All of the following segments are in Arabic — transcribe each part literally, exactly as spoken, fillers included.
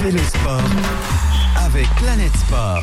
Télésport avec Planète Sport.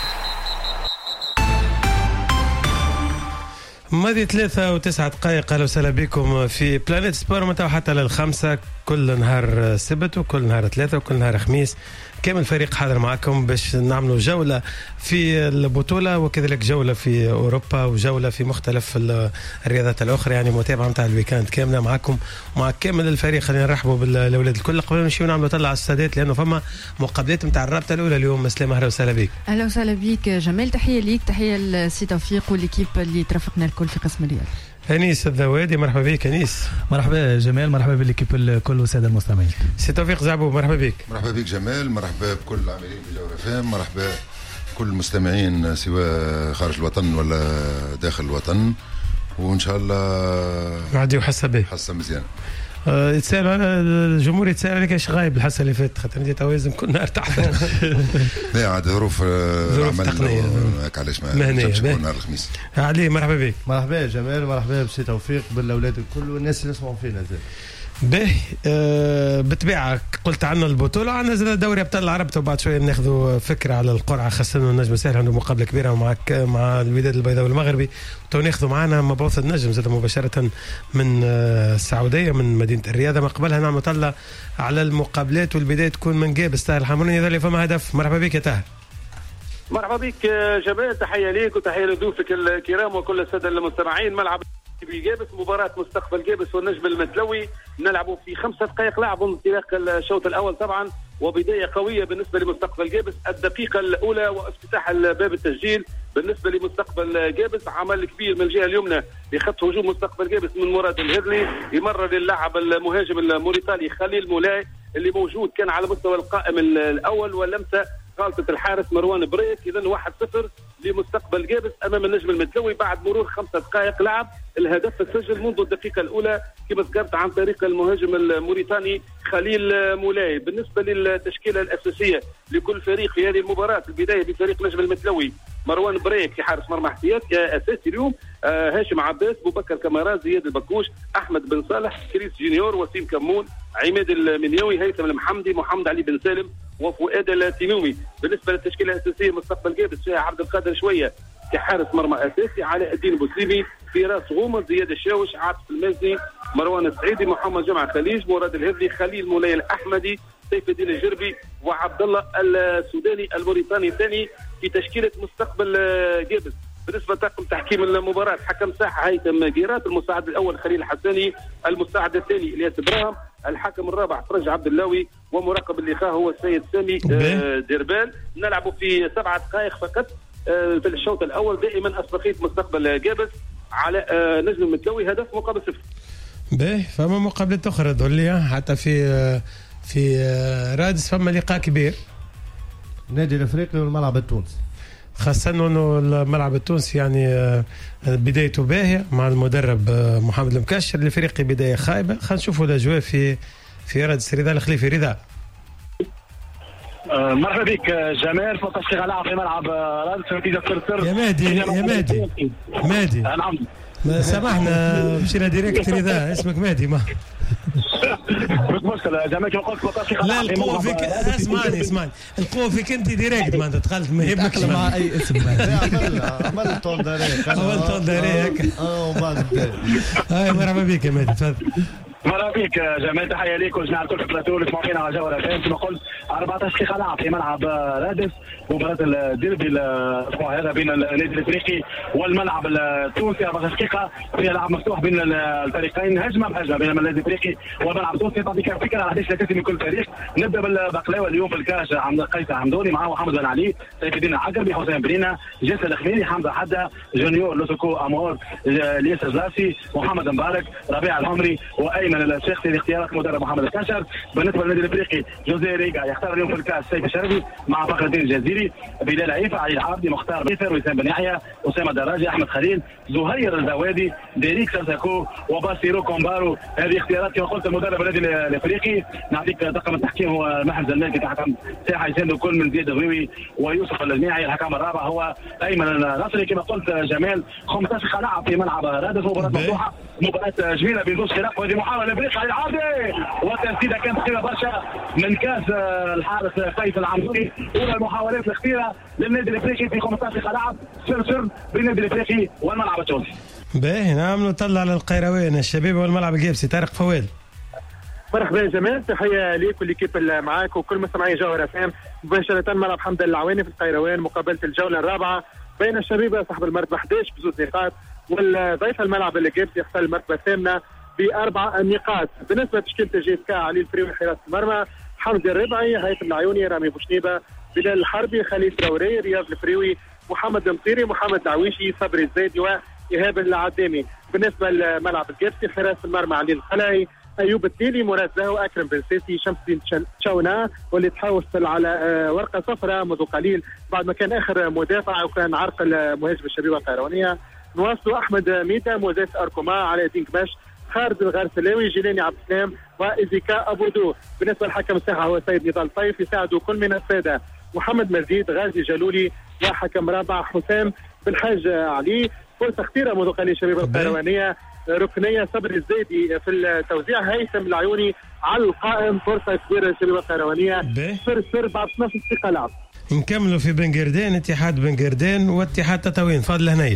ماضي ثلاثة وتسعة دقائق. أهلا وسهلا بكم في بلانيت سبور متى حتى للخمسة كل نهار سبت وكل نهار ثلاثة وكل نهار خميس. كامل الفريق حاضر معكم باش نعملوا جولة في البطولة وكذلك جولة في أوروبا وجولة في مختلف الرياضات الأخرى، يعني متابعة متاع الويكاند كاملة معكم مع كامل الفريق. خلينا نرحبوا بالأولاد الكل قبل ما نمشيو نعملوا طلع على السادات لأنه فما مقابلات متاع الرابطة الأولى اليوم. سلام، أهلا وسهلا بك. أهلا وسهلا بك جمال، تحية ليك، تحية لسي توفيق والليكيب اللي ترافقنا الكل في قسم الرياض. أنيس الذوادي، مرحبا بك أنيس. مرحبا جمال، مرحبا بالليكيب الكل والسادة المستمعين. سي توفيق زعبو، مرحبا بك. مرحبا بك جمال، مرحبا بكل العاملين بجوهر فام، مرحبا كل المستمعين سواء خارج الوطن ولا داخل الوطن، وإن شاء الله عادي وحسه به حسه مزيان. أه يتسأل الجمهور يتسأل عليك ايش غايب الحصه اللي فاتت، خاطر انت توازن كل نهار تحت. لا عاد ظروف ظروف تقنيه هكا علاش ما نجمش نكون نهار الخميس. علي مرحبا بك. مرحبا جمال، مرحبا بسي توفيق بالاولاد الكل والناس اللي يسمعوا فينا زاد. باهي أه بتبيعك قلت عنا البطوله، عنا زاد دوري ابطال العرب، وبعد شويه ناخذوا فكره على القرعه، خاصه النجم الساحل عنده مقابله كبيره مع مع الوداد البيضاوي المغربي، تو ناخذوا معنا مبعوث النجم زاد مباشره من السعوديه من مدينه الرياضه. ما قبلها نعمل طلة على المقابلات والبدايه تكون من جابس طاهر الحمروني، يظل فما هدف. مرحبا بك يا طاهر. مرحبا بك جمال، تحيه ليك وتحيه لضيوفك الكرام وكل الساده المستمعين. ملعب في جابس، مباراة مستقبل جابس والنجم المتلوي، نلعبوا في خمسة دقائق لعب انطلاق الشوط الأول طبعا، وبداية قوية بالنسبة لمستقبل جابس. الدقيقة الأولى وافتتاح باب التسجيل بالنسبة لمستقبل جابس، عمل كبير من الجهة اليمنى لخط هجوم مستقبل جابس من مراد الهذلي، يمرر للاعب المهاجم الموريتاني خليل مولاي اللي موجود كان على مستوى القائم الأول، ولمسة غلطة الحارس مروان بريك. إذن واحد صفر لمستقبل جابس أمام النجم المتلوي بعد مرور خمسة دقائق لعب. الهدف تسجل منذ الدقيقة الأولى كما ذكرت عن طريق المهاجم الموريتاني خليل مولاي. بالنسبة للتشكيلة الأساسية لكل فريق في هذه المباراة، البداية بفريق النجم المتلوي مروان بريك في حارس مرمى احتياطي أساسي اليوم، آه هاشم عباس، بوبكر كمارا، زياد البكوش، أحمد بن صالح، كريس جونيور، وسيم كمون، عماد المنيوي، هيثم المحمدي، محمد علي بن سالم، وفؤاد التينومي. بالنسبة للتشكيلة الأساسية مستقبل جابس فيها عبد القادر شوية كحارس مرمى أساسي، علاء الدين بوسليمي، فراس غومر، زياد الشاوش، عاطف المازني، مروان السعيدي، محمد جمعة خليج، مراد الهذلي، خليل مولاي الأحمدي، سيف الدين الجربي، وعبد الله السوداني الموريتاني الثاني في تشكيلة مستقبل جابس. بالنسبة لطاقم تحكيم المباراة، حكم ساحة هيثم جيرات، المساعد الأول خليل الحساني، المساعد الثاني إلياس إبراهيم، الحكم الرابع فرج عبد اللوي، ومراقب اللقاء هو السيد سامي ديربال. نلعب في سبعة دقائق فقط في الشوط الأول، دائما أسبقية مستقبل جابس على نجم المتلوي هدف مقابل صفر. باهي فما مقابلات أخرى ذولية حتى في في رادس فما لقاء كبير، النادي الأفريقي والملعب التونسي، خاصة أنه الملعب التونسي يعني بدايته باهية مع المدرب محمد المكشر، الأفريقي بداية خايبة. خلينا نشوفوا الأجواء في في رادس. رضا الخليفي. رضا أه مرحبا بك جمال، فوق تشغيل لعب في ملعب رادس نتيجة صفر صفر. يا مهدي يا مهدي مهدي نعم سامحنا مشينا ديريكت. رضا اسمك مهدي ما مش مشكلة جمال كما قلت فوق تشغيل لا القوة فيك. اسمعني اسمعني القوة فيك انت ديريكت، ما انت دخلت ما يهمكش مع اي اسم. عمل طون داري عمل طون داري هيك اه وبعد هاي. مرحبا بك يا مهدي، تفضل. مرحبا بك جمال، تحيه ليك والجماعه الكل في البلاتو اللي تسمعوا فينا على جوهر فام. كما قلت أربعة عشر دقيقه لعب في ملعب رادس، مباراه الديربي الاسبوع هذا بين النادي الافريقي والملعب التونسي. أربعة عشر دقيقه فيها لعب مفتوح بين الفريقين، هجمه بهجمه بين النادي الافريقي والملعب التونسي. تعطيك فكره على قديش الاساسي من كل فريق. نبدا بالبقلاوه اليوم في الكاش، عبد القيس حمدوني معه محمد بن علي، سيف الدين العقربي، حسين برينا، جاسر الخميري، حمزه حدا، جونيور لوتوكو امور، الياس الجلاسي، محمد مبارك، ربيع العمري، وايمن الشيخ لاختيارات المدرب محمد الكاشر. بالنسبه للنادي الافريقي جوزيه ريغا يختار اليوم في الكاس سيف الشربي مع فخر الدين الجزيري، بلال عيفه، علي العابدي، مختار بيثر، وسام بن يحيى، اسامه دراجي، احمد خليل، زهير الزوادي، ديريك ساساكو، وباسيرو كومبارو. هذه اختيارات كما قلت المدرب النادي الافريقي. نعطيك طاقم التحكيم هو محمد المالكي كحكم ساحه، يساند كل من زياد الغويوي ويوسف الجماعي. الحكم الرابع هو ايمن النصري. كما قلت جمال خمسة عشر لعب في ملعب رادس، مباراه مفتوحه مباراة جميلة بين زوج فرق، وهذه محاولة بريق على العودة وتسديدة كانت خطيرة برشا من كاس الحارس سيف العمري. أولى المحاولات الأخيرة للنادي الأفريقي في خمسة عشر دقيقة لعب صفر صفر بين النادي الأفريقي والملعب التونسي. باهي نعم نطلع على القيروان الشباب والملعب الجيبسي. طارق فواد. مرحبا جمال، تحيه ليك والليكيب اللي معاك وكل مستمعي جوهر اف ام. مباشره ملعب حمد العواني في القيروان، مقابله الجوله الرابعه بين الشبيبه صاحب المرتبه احد عشر بزوج نقاط والضيف الملعب الجيبسي يحتل المرتبه الثامنه باربع نقاط. بالنسبه لتشكيله جي كا: علي الفريوي حراسه المرمى، حمدي الربعي، هيثم العيوني، رامي بوشنيبه، بلال الحربي، خليل تراوري، رياض الفريوي، محمد المطيري، محمد العويشي، صبري الزيدي وايهاب العدامي. بالنسبه لملعب الجيبسي: حراسه المرمى علي الخلاعي، ايوب التيلي، مراد زاهو، اكرم بن سيسي، شمس الدين تشاونا، واللي تحصل على ورقه صفراء منذ قليل بعد ما كان اخر مدافع وكان عرقل مهاجم الشبيبه القيروانيه. نواصلوا: احمد ميتا، موزيس اركوما، علاء الدين كباش، خالد الغرسلاوي، جيلاني عبد السلام وإزيكا ابودو. بالنسبه للحكم الساحه هو سيد نضال طيف، يساعده كل من الساده: محمد مزيد، غازي جلولي، وحكم رابع حسام بالحاج علي. فرصه خطيره منذ قليل الشبيبه القيروانيه، ركنيه صبري الزيدي في التوزيع، هيثم العيوني على القائم. فرصه كبيره للشبيبه القيروانيه، صفر صفر بعد اثناش دقيقه لعب. نكملوا في بنقردان، اتحاد بنقردان واتحاد تطاوين. فاضل هنايد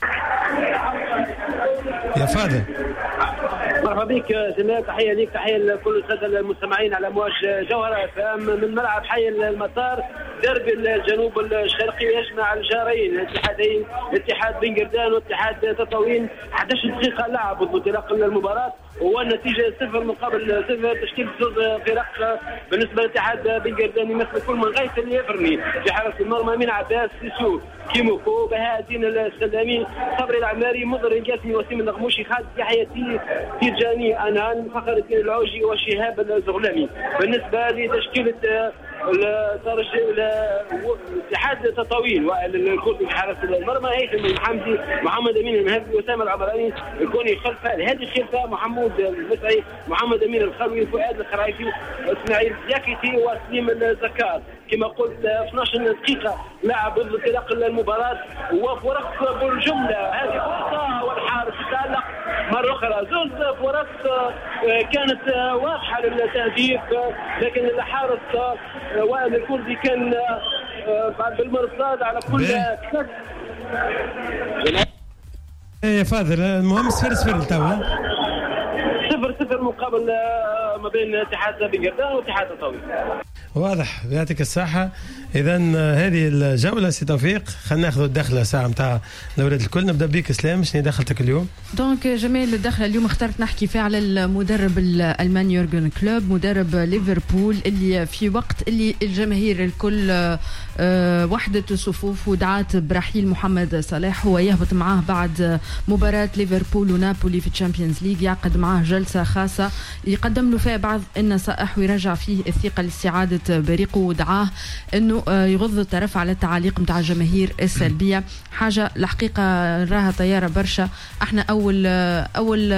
يا فاضل. مرحبا بك جمال، تحيه ليك، تحيه لكل الساده المستمعين على امواج جوهره فام من ملعب حي المطار. دربي الجنوب الشرقي يجمع الجارين الاتحادين، اتحاد بنقردان واتحاد تطاوين. احد عشر دقيقه لعب منذ انطلاق المباراه والنتيجه صفر مقابل صفر. تشكيل زوج فرق. بالنسبه لاتحاد بنقردان يمثل كل من غيث اليفرني في حراسه المرمى، من عباس، سيسو، كيموكو، بهاء الدين السلامي، صبري العماري، مضر القاسمي، وسيم النغموشي، خالد يحيى تيجاني، انان، فخر الدين العوجي، وشهاب الزغلامي. بالنسبه لتشكيله الاتحاد التطاوين والكرسي في حراسه المرمى: هيثم الحمدي، محمد امين المهدي، وسام العمراني، الكوني خلفه، الهادي الخلفه، محمود المسعي، محمد امين الخلوي، فؤاد الخرايفي، اسماعيل زياكيتي، وسليم الزكار. كما قلت اثناش دقيقه لعب ضد انطلاق المباراه وفرق بالجمله. هذه فرصه والحارس تالق مره اخرى. زوج فرص كانت واضحه للتهديف، لكن الحارس وائل الكردي كان بالمرصاد على كل كسب. ايه فاضل، المهم صفر صفر توا، صفر صفر مقابل ما بين اتحاد بنقردان واتحاد تطاوين. واضح، يعطيك الصحة. إذا هذه الجولة سي توفيق، خلينا ناخذ الدخلة ساعة متاع الأولاد الكل. نبدأ بيك إسلام، شنو دخلتك اليوم؟ دونك جميل، الدخلة اليوم اخترت نحكي فيها على المدرب الألماني يورجن كلوب، مدرب ليفربول، اللي في وقت اللي الجماهير الكل وحدت الصفوف ودعات برحيل محمد صلاح، هو يهبط معاه بعد مباراة ليفربول ونابولي في تشامبيونز ليج، يعقد معاه جلسة خاصة يقدم له فيها بعض النصائح ويرجع فيه الثقة لاستعادة بريقه، ودعاه انه يغض الطرف على التعاليق متاع الجماهير السلبيه. حاجه الحقيقه راها طياره برشا. احنا اول اول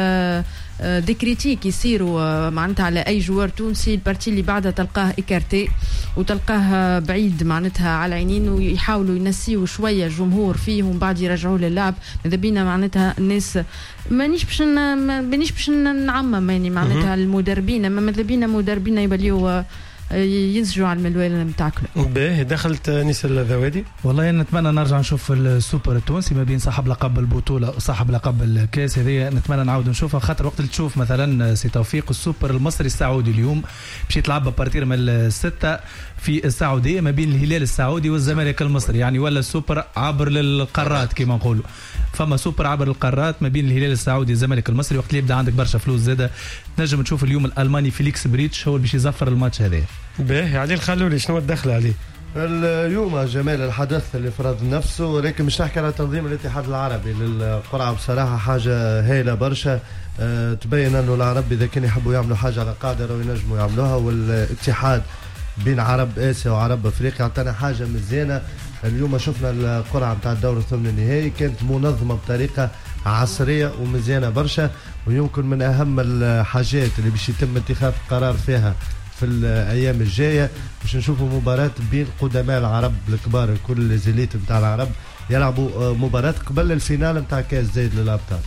دي كريتيك يصيروا معناتها على اي جوار تونسي، البارتي اللي بعدها تلقاه ايكارتي وتلقاه بعيد معناتها على عينين، ويحاولوا ينسيوا شويه الجمهور فيه ومن بعد يرجعوه للعب. ماذا بينا معناتها الناس مانيش باش مانيش باش نعمم يعني معناتها المدربين، اما ماذا بينا مدربين يبليوا ينسجوا على الملوال نتاعكم. باهي، دخلت نيس الذوادي. والله نتمنى نرجع نشوف السوبر التونسي ما بين صاحب لقب البطوله وصاحب لقب الكاس. هذه نتمنى نعاود نشوفها، خاطر وقت اللي تشوف مثلا سي توفيق السوبر المصري السعودي اليوم باش يتلعب بارتير من الستة في السعوديه ما بين الهلال السعودي والزمالك المصري، يعني ولا السوبر عبر للقارات كما نقولوا. فما سوبر عبر القارات ما بين الهلال السعودي والزمالك المصري. وقت اللي يبدا عندك برشا فلوس زاده تنجم تشوف اليوم الالماني فيليكس بريتش هو اللي باش يزفر الماتش هذا. باهي، علي الخلولي شنو الدخل عليه؟ اليوم جمال الحدث اللي فرض نفسه، ولكن مش نحكي على تنظيم الاتحاد العربي للقرعه، بصراحه حاجه هايله برشا. أه تبين انه العرب اذا كانوا يحبوا يعملوا حاجه على قادر وينجموا يعملوها، والاتحاد بين عرب اسيا وعرب افريقيا عطانا حاجه مزيانه. اليوم شفنا القرعه نتاع الدور الثمن النهائي كانت منظمه بطريقه عصريه ومزيانه برشا، ويمكن من اهم الحاجات اللي باش يتم اتخاذ قرار فيها في الايام الجايه باش نشوفوا مباراه بين قدماء العرب الكبار، كل الزيليت نتاع العرب يلعبوا مباراه قبل الفينال نتاع كاس زايد للابطال.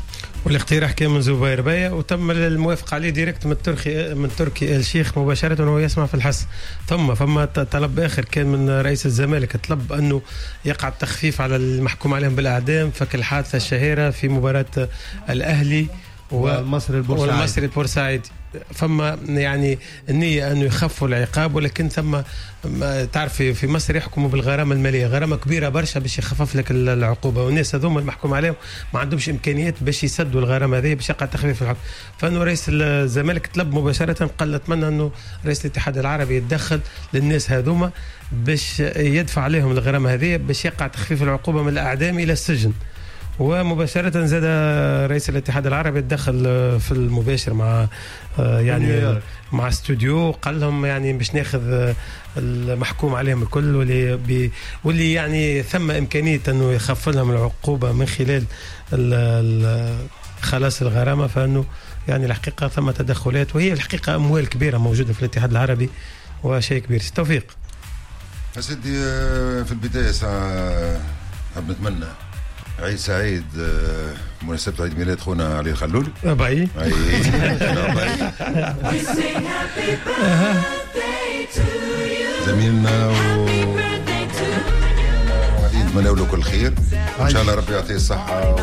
والاقتراح كان من زبير بيا وتم الموافقه عليه ديريكت من تركي من تركي الشيخ مباشره وهو يسمع في الحس. ثم فما طلب اخر كان من رئيس الزمالك، طلب انه يقع التخفيف على المحكوم عليهم بالاعدام فك الحادثه الشهيره في مباراه الاهلي والمصري البورسعيدي والمصري البورسعيدي. فما يعني النية أنه يخفوا العقاب، ولكن ثم تعرف في مصر يحكموا بالغرامة المالية، غرامة كبيرة برشا باش يخفف لك العقوبة، والناس هذوما المحكوم عليهم ما عندهمش إمكانيات باش يسدوا الغرامة هذه باش يقع تخفيف الحكم. فإنه رئيس الزمالك طلب مباشرة، قال نتمنى أنه رئيس الاتحاد العربي يتدخل للناس هذوما باش يدفع عليهم الغرامة هذه باش يقع تخفيف العقوبة من الأعدام إلى السجن. ومباشرة زاد رئيس الاتحاد العربي تدخل في المباشر مع يعني مع استوديو، قال لهم يعني باش ناخذ المحكوم عليهم الكل واللي بي واللي يعني ثم إمكانية أنه يخفف لهم العقوبة من خلال خلاص الغرامة. فأنه يعني الحقيقة ثم تدخلات، وهي الحقيقة أموال كبيرة موجودة في الاتحاد العربي وشيء كبير. توفيق سيدي، في البداية حاب نتمنى عيد سعيد بمناسبة عيد ميلاد خونا علي الخلولي. باي زميلنا وغادي نتمنى له كل خير ان شاء الله، ربي يعطيه الصحة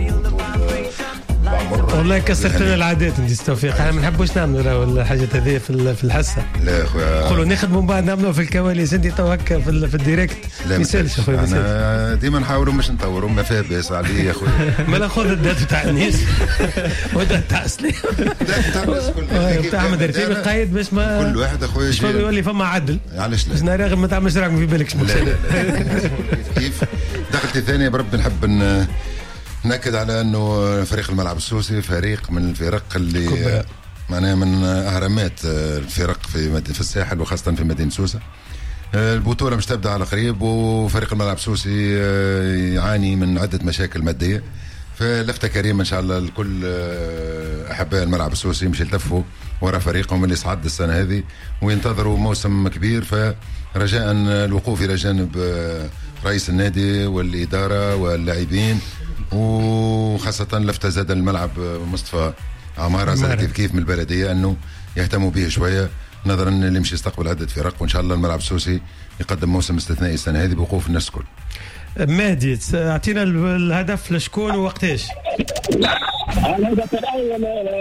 والله كسرت لنا العادات نديس توفيق، احنا ما نحبوش نعملوا الحاجات هذه في في الحصه. لا خويا نقولوا نخدموا من بعد نعملوا في الكواليس، انت تو هكا في, في الديريكت ما يسالش خويا. انا ديما نحاولوا باش نطوروا، ما فيها باس علي يا خويا. ما ناخذ الدات تاع الناس ودا تاع سليم تاع الناس كل تاع احمد رتيبي قايد باش ما كل واحد اخويا باش يولي فما عدل. علاش لا؟ باش راغب ما تعملش راكم في بالك شنو كيف دخلتي ثانيه برب نحب ان نأكد على أنه فريق الملعب السوسي فريق من الفرق اللي معناها من أهرامات الفرق في في الساحل وخاصة في مدينة سوسة. البطولة مش تبدأ على قريب، وفريق الملعب السوسي يعاني من عدة مشاكل مادية، فلفتة كريمة إن شاء الله لكل أحباء الملعب السوسي مش يلتفوا وراء فريقهم اللي صعد السنة هذه وينتظروا موسم كبير. فرجاء الوقوف إلى جانب رئيس النادي والإدارة واللاعبين، وخاصة لفتة زاد الملعب مصطفى عمارة كيف كيف من البلدية أنه يهتموا به شوية نظرا اللي مش يستقبل عدة فرق، وإن شاء الله الملعب السوسي يقدم موسم استثنائي السنة هذه بوقوف الناس الكل. مهدي أعطينا الهدف لشكون ووقتاش؟ الهدف الأول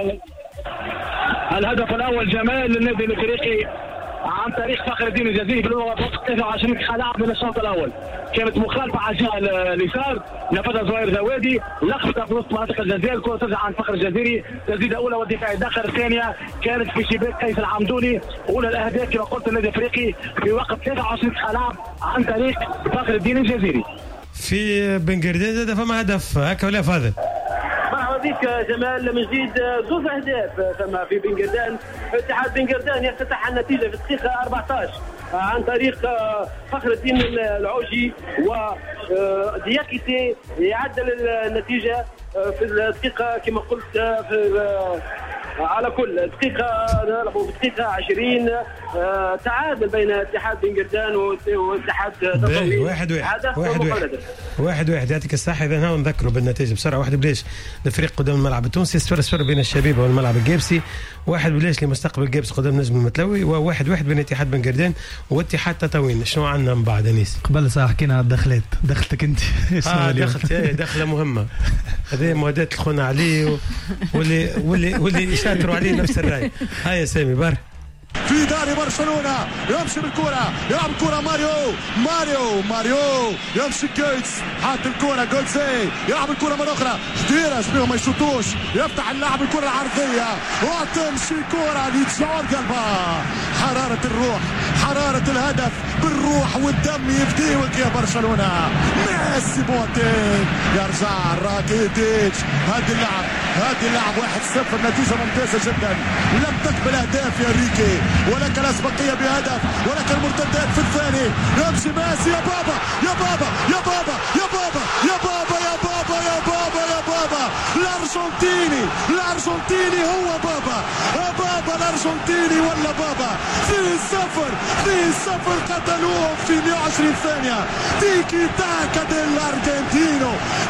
الهدف الأول جمال للنادي الإفريقي عن طريق فخر الدين الجزيري في الوقت ثلاثة وعشرين خلاع من الشوط الاول. كانت مخالفه على الجهه اليسار، نفذها زهير زوادي، لقطه في وسط منطقه الجزائر، الكره ترجع عن فخر الجزيري، تسديده اولى والدفاع داخل الثانيه كانت في شباك قيس العمدوني. اولى الاهداف كما قلت النادي الافريقي في وقت ثلاثة وعشرين خلاع عن طريق فخر الدين الجزيري. في بن قردان زاد فما هدف هكا ولا فاضل؟ مرحبا بك جمال من جديد، زوج اهداف ثم في بن قردان. اتحاد بن قردان يفتتح النتيجه في الدقيقه أربعة عشر عن طريق فخر الدين العوجي ودياكيتي يعدل النتيجه في الدقيقه كما قلت في على كل دقيقة نلعبوا بدقيقة عشرين تعادل بين اتحاد بن قردان واتحاد تطوير. واحد واحد واحد واحد واحد واحد يعطيك الصحة. إذا هنا نذكروا بالنتيجة بسرعة: واحد بلاش لفريق قدام الملعب التونسي، صفر صفر بين الشبيبة والملعب الجابسي، واحد بلاش لمستقبل الجابس قدام نجم المتلوي، وواحد واحد بين اتحاد بن قردان واتحاد تطوين. شنو عندنا من بعد أنيس؟ قبل ساعة حكينا على الدخلات، دخلتك أنت. آه دخلت دخلة مهمة. هذه معدات الخونا علي واللي واللي واللي يشاطروا عليه نفس الرأي. هاي يا سامي بار في دار برشلونة، يمشي بالكرة، يلعب الكرة ماريو ماريو ماريو يمشي جوتس، حاط الكرة جوتسي، يلعب الكرة مرة أخرى، جديرة بيهم ما يشوطوش، يفتح اللاعب الكرة العرضية وتمشي كرة لتشعر قلبها. حرارة الروح، حرارة الهدف بالروح والدم يفديوك يا برشلونة. ميسي بوتين يرجع راكيتيتش، هذا اللعب هذا اللعب واحد صفر، نتيجة ممتازة جدا. لم تقبل أهداف يا ريكي ولكن الأسبقية بهدف، ولكن المرتدات في الثاني. يمشي ميسي، يا بابا يا بابا يا بابا يا بابا يا بابا يا بابا يا بابا يا بابا الأرجنتيني الأرجنتيني هو بابا يا بابا الأرجنتيني ولا بابا. اثنين صفر اثنين صفر قتلوهم في مئة وعشرين ثانية. تيكي تاكا ديل الأرجنتينو.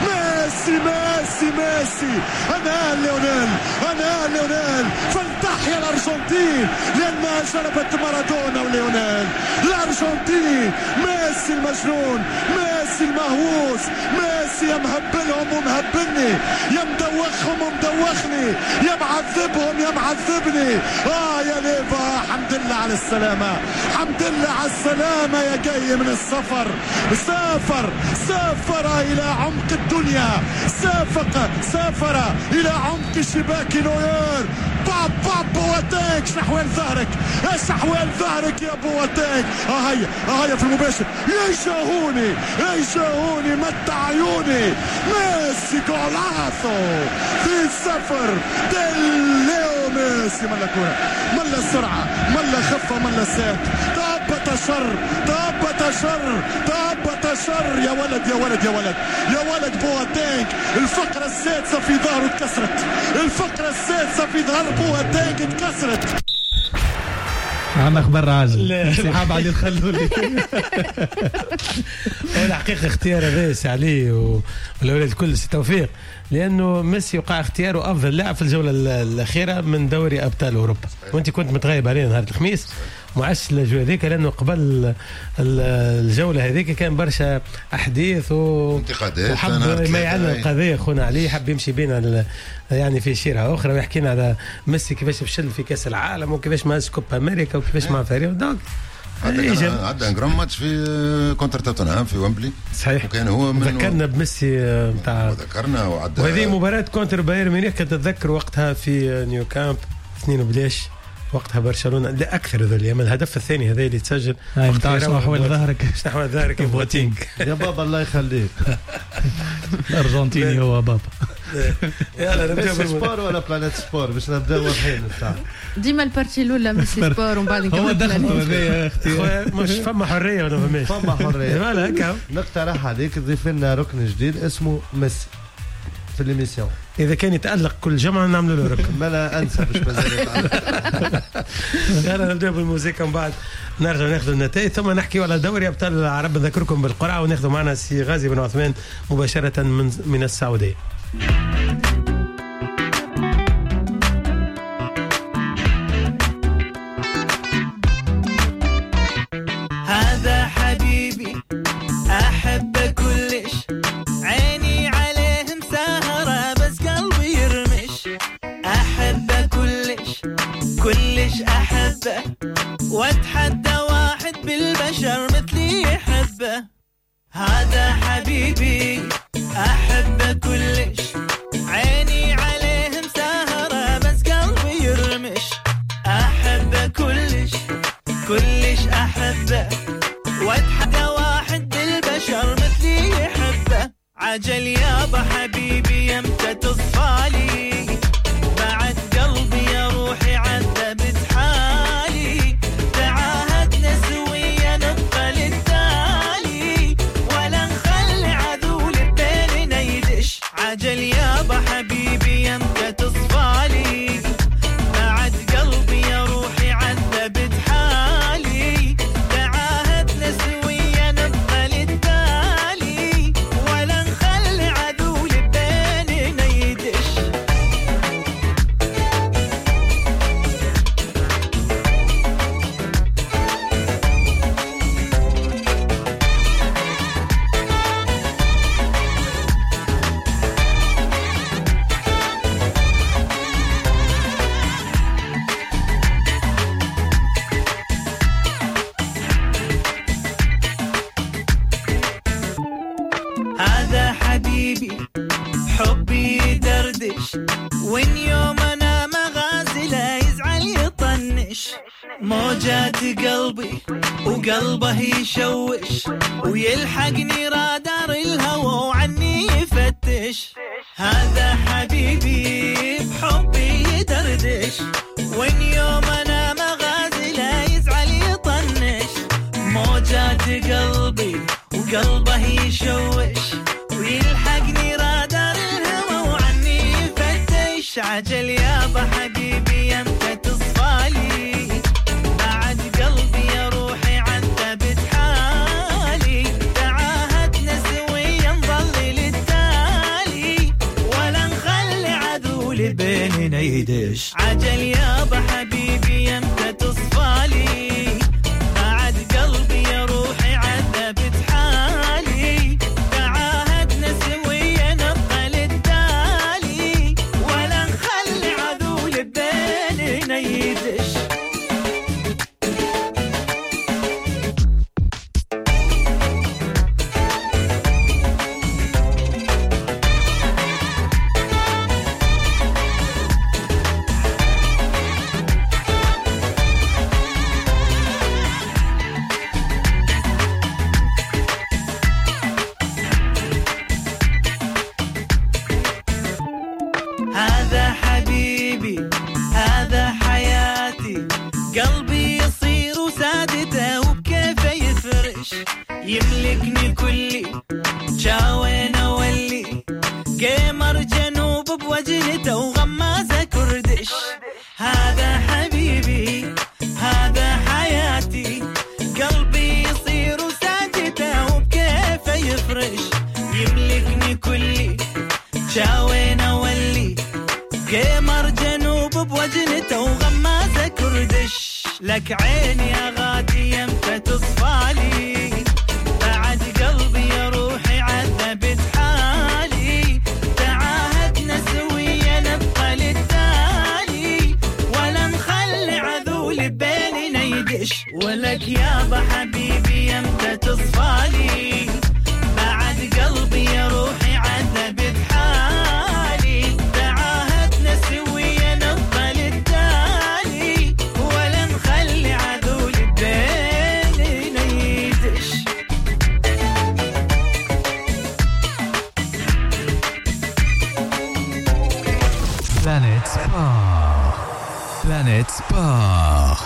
ميسي ميسي ميسي. أنا ليونيل أنا ليونيل فلتحيا الأرجنتين لأنها جلبت مارادونا وليونيل. الأرجنتين ميسي المجنون ميسي المهووس ميسي يا مهبلهم ومهبلني يا مدوخهم ومدوخني يا معذبهم يا معذبني. آه يا ليفا حمد لله على السلامة حمد لله على السلامة يا جاي من السفر. سافر سافر إلى عمق الدنيا سافق سافر إلى عمق شباك نوير. باب باب بواتيك شحوال ظهرك شحوال ظهرك يا بواتيك. اه هيا اه هيا في المباشر يشاهوني يشاهوني متع عيوني. ميسي جولاسو في السفر ديل ليو ميسي. ملا كورة ملا سرعة ملا خفة ملا سات. تابت شر تابت شر تابت شر يا ولد يا ولد يا ولد يا ولد بواتيك. الفقرة السادسة في ظهره اتكسرت الفقرة السادسة في ظهر بواتيك اتكسرت. عم اخبار عاجل صحاب علي الخلولي. الحقيقه اختيار هذا عليه والاولاد الكل سي توفيق لانه ميسي وقع اختياره افضل لاعب في الجوله الاخيره من دوري ابطال اوروبا. وانت كنت متغيب عليه نهار الخميس معش الجوله هذيك لانه قبل الجوله هذيك كان برشا احداث وانتقادات وحب ما يعلن القضيه خونا عليه حب يمشي بينا يعني في شيرة اخرى ويحكينا على ميسي كيفاش فشل في كاس العالم وكيفاش ماز كوبا امريكا وكيفاش مع فريق دونك عدى جرام ماتش في كونتر توتنهام في ويمبلي صحيح. وكان هو من ذكرنا بميسي نتاع ذكرنا وعدى وهذه مباراه كونتر بايرن ميونخ كنت تتذكر وقتها في نيو كامب اثنين بلاش وقتها برشلونه لا اكثر ذول من الهدف الثاني هذا اللي تسجل نتاع شنو احوال ظهرك شنو احوال ظهرك يا بواتينغ يا بابا الله يخليك. الارجنتيني هو بابا. يلا نبداو بالسبور ولا بلانيت سبور باش نبداو واضحين نتاع ديما البارتي الاولى ميسي سبور ومن بعد هو دخلوا هذايا اختي مش فما حريه ولا فماش فما حريه. فوالا هكا نقترح عليك تضيف لنا ركن جديد اسمه ميسي في الاميسيون. اذا كان يتالق كل جمعه نعملوا له ركن ما لا انسى باش مازال يلا نبداو بالموسيقى ومن بعد نرجع ناخذ النتائج ثم نحكي على دوري ابطال العرب. نذكركم بالقرعه وناخذ معنا سي غازي بن عثمان مباشره من من السعوديه. هذا حبيبي احبه كلش عيني عليه مسهره بس قلبي يرمش. احبه كلش كلش احبه واتحدى واحد بالبشر مثلي يحبه. هذا حبيبي احبه كلش عيني عليه مسهره بس قلبي يرمش. احبه كلش كلش احبه واتحدى واحد بالبشر مثلي يحبه. عجل يابا حبيبي يمتى تصفالي بعد قلبي يا روحي عذبت حالي. تعاهدنا سويا نبقى للتالي ولا نخلي عذول بيننا يدش. عجل يابا حبيبي يمتى تصفالي بعد قلبي يا روحي عذبت حالي. تعاهدنا سويا نبقى للتالي ولا نخلي عذول بيننا يدش. هذا حبيبي حبي يدردش وين يوم انا مغازله يزعل يطنش. موجات قلبي وقلبه يشوش ويلحقني رادار الهوى وعني يفتش. هذا حبيبي بحبي يدردش وين يوم انا مغازله يزعل يطنش. موجات قلبي وقلبه يشوش ويلحقني رادار الهوى وعني يفتش. عجل يابا حبيبي يمتى تصفالي بعد قلبي يا روحي عذبت حالي. تعاهدنا سويا نظل للتالي يدش. عجل يابا حبيبي يمتى تصفالي بعد قلبي يا روحي عذبت حالي. تعاهدنا سويا نبقى للتالي ولا نخلي عذول بيننا يدش. هذا حبيبي هذا حياتي قلبي يصير سادته وبكيفه يفرش. يملكني كلي شاوين اولي قمر جنوب بوجهته وغمازه كردش. هذا حبيبي هذا حياتي قلبي يصير سادته وبكيفه يفرش. يملكني كلي شاوين اولي قمر جنوب بوجنته وغمازه كردش. لك عيني يا غادي يمتى تصفالي بعد قلبي يا روحي عذبت حالي. تعاهدنا سويا نبقى للتالي ولا نخلي عذول بيننا يدش. ولك يابا حبيبي يمتى تصفالي بعد قلبي يا روحي عذبت حالي. تعاهدنا سويا نبقى للتالي ولا نخلي عذول بيننا يدش. بلانيت سبور. بلانيت سبور.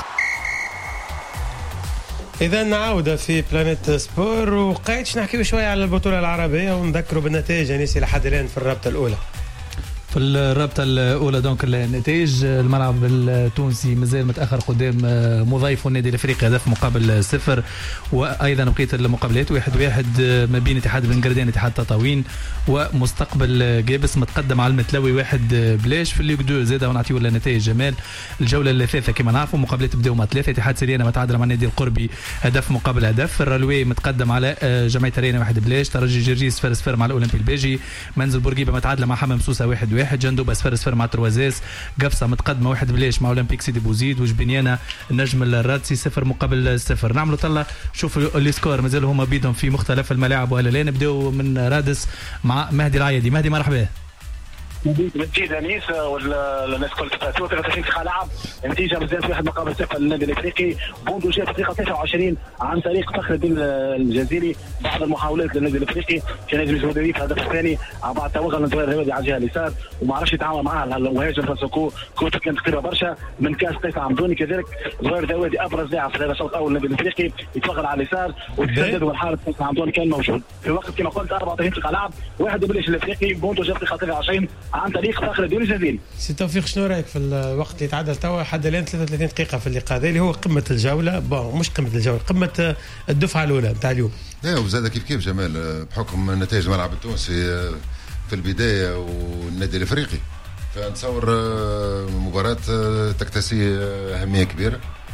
إذا نعود في بلانيت سبور وقايتش نحكيو شوية على البطولة العربية ونذكروا بالنتائج أنيسي لحد الآن في الرابطة الأولى. في الرابطة الأولى دونك النتائج الملعب التونسي مازال متأخر قدام مضيف النادي الأفريقي هدف مقابل صفر. وأيضا بقية المقابلات واحد واحد ما بين اتحاد بن قردان اتحاد تطاوين ومستقبل جابس متقدم على المتلوي واحد بلاش. في الليغ دو زاده ونعطيو النتائج جمال. الجولة الثالثة كما نعرفوا مقابلات بداوا مع ثلاثة. اتحاد سريانة متعادل مع النادي القربي هدف مقابل هدف. الرلوي متقدم على جمعية رينا واحد بلاش. ترجي جرجيس صفر صفر مع الأولمبي الباجي. منزل بورقيبة متعادلة مع حمام سوسة واحد واحد. جندوبة صفر صفر مع تروازيس. قفصة متقدمة واحد بلاش مع أولمبيك سيدي بوزيد. وجبنيانة النجم الرادسي صفر مقابل صفر. نعملوا طلع شوفوا السكور مازالوا هما بيدهم في مختلف الملاعب ولا لا. نبداو من رادس مع مهدي العيدي. مهدي مرحبا. نتيجه انيس ولا الناس كل ثلاثة وثلاثين دقيقه لعب. نتيجه بزاف واحد مقابل صفر للنادي الافريقي. بوندو جاء في الدقيقه تسعة وعشرين عن طريق فخر الدين الجزيري. بعض المحاولات للنادي الافريقي كان يجري الجزائري في الهدف الثاني بعد توغل الظهير الهوادي على الجهه اليسار وما عرفش يتعامل معها وهاجم فاسوكو. كوتا كانت قريبه برشا من كاس قيس عمدوني. كذلك الظهير الهوادي ابرز لاعب في هذا الشوط الاول للنادي الافريقي يتوغل على اليسار وتسدد والحارس قيس عمدوني كان موجود. في وقت كما قلت أربعة وثلاثين دقيقه لعب واحد بلاش الافريقي. بوندو جاء في الدقيقه تسعة وعشرين عن طريق فخر الدين الجزائري. سي توفيق شنو رايك في الوقت اللي تعادل توا حد الان ثلاثة وثلاثين دقيقه في اللقاء هذا اللي هو قمه الجوله؟ بون مش قمه الجوله قمه الدفعه الاولى نتاع اليوم. لا وزاد كيف كيف جمال بحكم نتائج الملعب التونسي في البدايه والنادي الافريقي فنتصور مباراه تكتسي اهميه كبيره.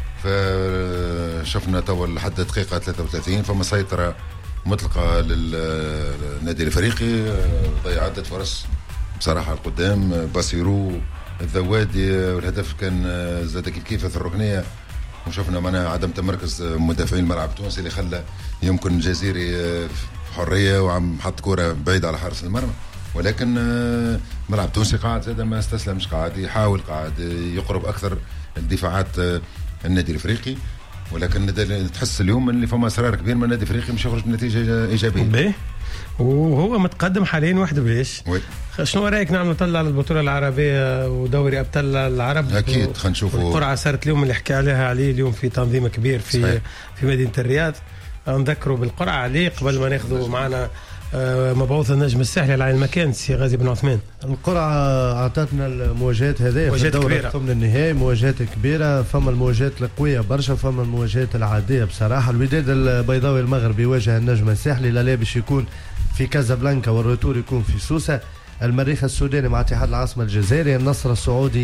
فشفنا توا لحد دقيقه ثلاثة وثلاثين فما سيطره مطلقه للنادي الافريقي. ضيع عده فرص بصراحه القدام. باسيرو الذوادي والهدف كان زاد كيف كيف في الركنيه. وشفنا معنا عدم تمركز مدافعين الملعب التونسي اللي خلى يمكن الجزيري في حريه وعم حط كره بعيد على حارس المرمى. ولكن الملعب التونسي قاعد زاد ما استسلمش قاعد يحاول قاعد يقرب اكثر الدفاعات النادي الافريقي. ولكن تحس اليوم اللي فما اصرار كبير من النادي الافريقي مش يخرج بنتيجه ايجابيه. وهو متقدم حاليا واحد بليش. شنو رايك نعمل نطلع على البطوله العربيه ودوري ابطال العرب؟ اكيد خلينا نشوفوا القرعه صارت اليوم اللي حكى عليها عليه اليوم في تنظيم كبير في صحيح. في مدينه الرياض. نذكروا بالقرعه عليه قبل ما ناخذوا معنا مبعوث النجم الساحلي على المكان سي غازي بن عثمان. القرعه اعطتنا المواجهات هذه في الدوري ثمن النهائي مواجهات كبيره. فما المواجهات القويه برشا فما المواجهات العاديه بصراحه. الوداد البيضاوي المغربي يواجه النجم الساحلي لا باش يكون في كازابلانكا والروتور يكون في سوسه. المريخ السوداني مع اتحاد العاصمه الجزائري. النصر السعودي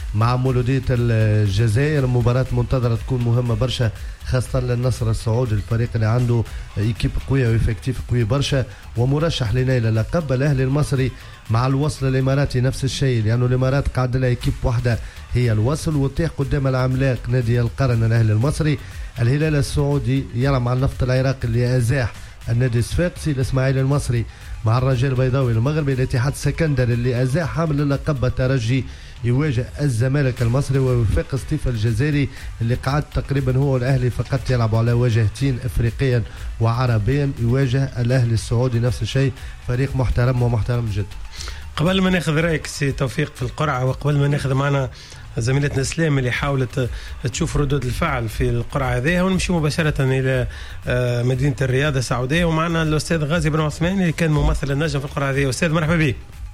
مع مولودية الجزائر. مباراة منتظرة تكون مهمة برشا خاصة للنصر السعودي، الفريق اللي عنده ايكيب قوية وإفكتيف قوي برشا ومرشح لنيل اللقب. الأهلي المصري مع الوصل الإماراتي نفس الشيء، لأنه الإمارات قاعد لها ايكيب واحدة هي الوصل، وتيح قدام العملاق نادي القرن الأهلي المصري. الهلال السعودي يرى مع النفط العراقي اللي أزاح النادي الصفاقسي. الإسماعيلي المصري مع الرجاء البيضاوي المغربي. الاتحاد السكندري اللي أزاح حامل اللقب الترجي يواجه الزمالك المصري. ووفاق سطيف الجزائري اللي قعد تقريبا هو والأهلي فقط يلعبوا على واجهتين إفريقيا وعربيا يواجه الأهلي السعودي نفس الشيء، فريق محترم ومحترم جدا. قبل ما ناخذ رايك سي توفيق في القرعه، وقبل ما ناخذ معنا زميلتنا سلام اللي حاولت تشوف ردود الفعل في القرعه هذه، ونمشي مباشره الى مدينه الرياض السعوديه، ومعنا الاستاذ غازي بن عثمان اللي كان ممثل النجم في القرعه هذه. استاذ مرحبا بك.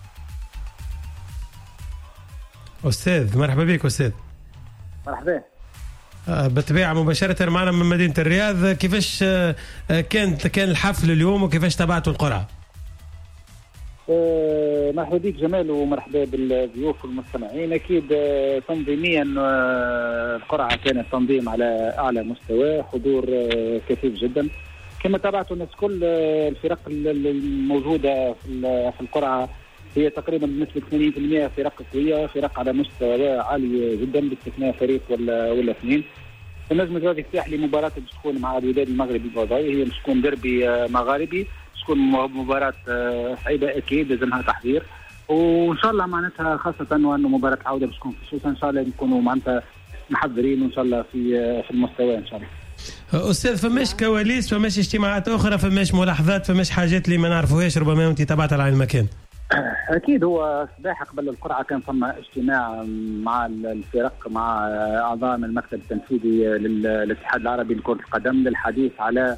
استاذ مرحبا بك. استاذ مرحبا. بالطبيعه مباشره معنا من مدينه الرياض، كيفاش كانت كان الحفل اليوم وكيفاش تابعتوا القرعه؟ أه مرحبا بك جمال، ومرحبا بالضيوف والمستمعين. اكيد أه تنظيميا أه القرعه كانت تنظيم على اعلى مستوى، حضور أه كثيف جدا كما تابعتوا الناس كل. أه الفرق الموجوده في القرعه هي تقريبا بنسبه ثمانين بالمئة فرق قويه، فرق على مستوى عالي جدا باستثناء فريق ولا ولا اثنين. النجم الرياضي الساحلي مباراه تكون مع الوداد المغربي البيضاوي، هي تكون دربي أه مغاربي، تكون مباراة صعيبة أكيد لازمها تحضير، وإن شاء الله معناتها خاصة وأنه مباراة العودة باش تكون خصوصا إن شاء الله نكونوا معناتها محضرين وإن شاء الله في في المستوى إن شاء الله. أستاذ فماش كواليس، فماش اجتماعات أخرى، فماش ملاحظات، فماش حاجات اللي ما نعرفوهاش ربما وأنت تابعتها على المكان؟ أكيد هو صباح قبل القرعة كان ثم اجتماع مع الفرق مع أعضاء من المكتب التنفيذي للاتحاد العربي لكرة القدم للحديث على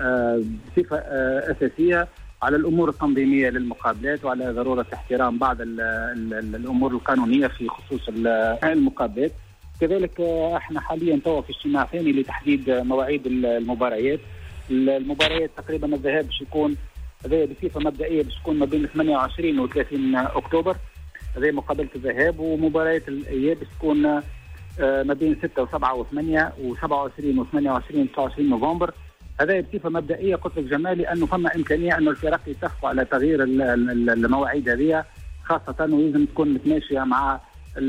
بصفة أساسية على الأمور التنظيمية للمقابلات وعلى ضرورة احترام بعض ال ال ال الأمور القانونية في خصوص المقابلات. كذلك احنا حاليا توا في اجتماع ثاني لتحديد مواعيد المباريات. المباريات تقريبا الذهاب باش يكون هذا بصفة مبدئية باش تكون ما بين ثمانية وعشرين و ثلاثين أكتوبر، هذه مقابلة الذهاب، ومباريات الإياب تكون ما بين ستة وسبعة وثمانية وسبعة وعشرين وثمانية وعشرين وتسعة وعشرين نوفمبر. هذا بصفة مبدئية قلت لك جمالي أنه فما إمكانية أنه الفرق يتفقوا على تغيير المواعيد هذه، خاصة ولازم تكون متماشية مع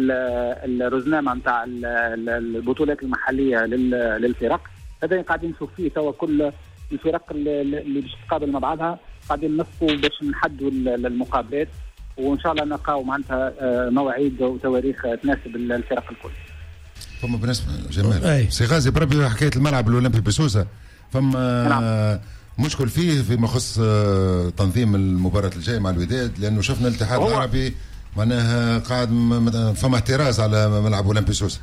الرزنامة نتاع البطولات المحلية للفرق. هذا قاعدين نشوف فيه توا كل الفرق اللي باش تقابل مع بعضها قاعدين نصفوا باش نحدوا المقابلات، وإن شاء الله نلقاو معناتها مواعيد وتواريخ تناسب الفرق الكل. فما بالنسبة جمال سي غازي بربي حكاية الملعب الأولمبي بسوسة، فما نعم. مشكل فيه فيما يخص تنظيم المباراة الجاية مع الوداد، لأنه شفنا الاتحاد العربي معناها قاعد فما اعتراض على ملعب أولمبي سوسة.